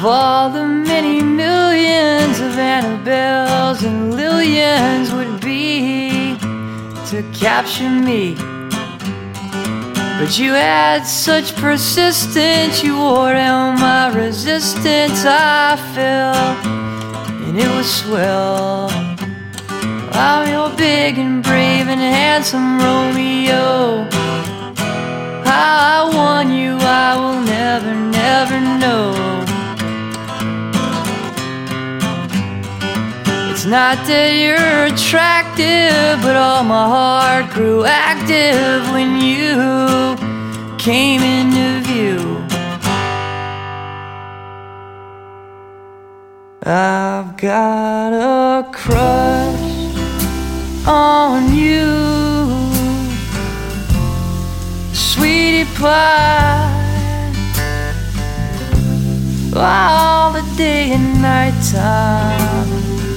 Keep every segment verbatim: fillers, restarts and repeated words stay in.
Of all the many millions of Annabelles and Lillians would be to capture me, but you had such persistence, you wore down my resistance. I fell, and it was swell. I'm your big and brave and handsome Romeo. How I won you I will never, never know. It's not that you're attractive, but all my heart grew active when you came into view. I've got a crush on you, sweetie pie, all the day and night time.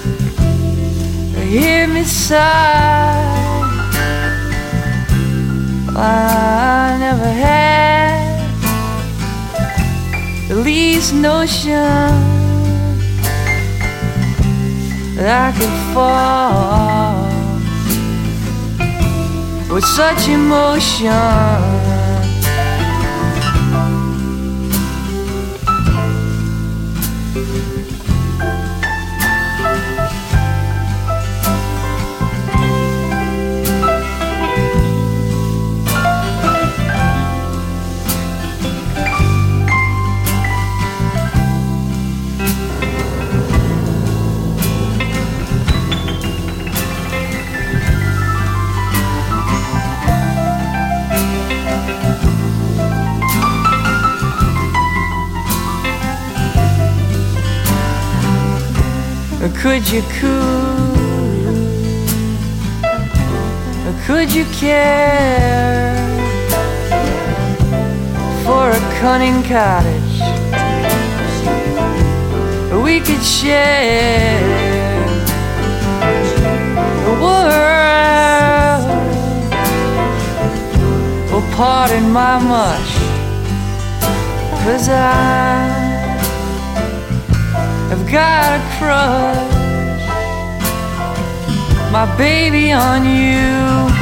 Hear me sigh. I never had the least notion that I could fall with such emotion. Could you cool? Or could you care for a cunning cottage we could share the world? Oh, pardon my mush, 'cause I I've got a crush, my baby, on you.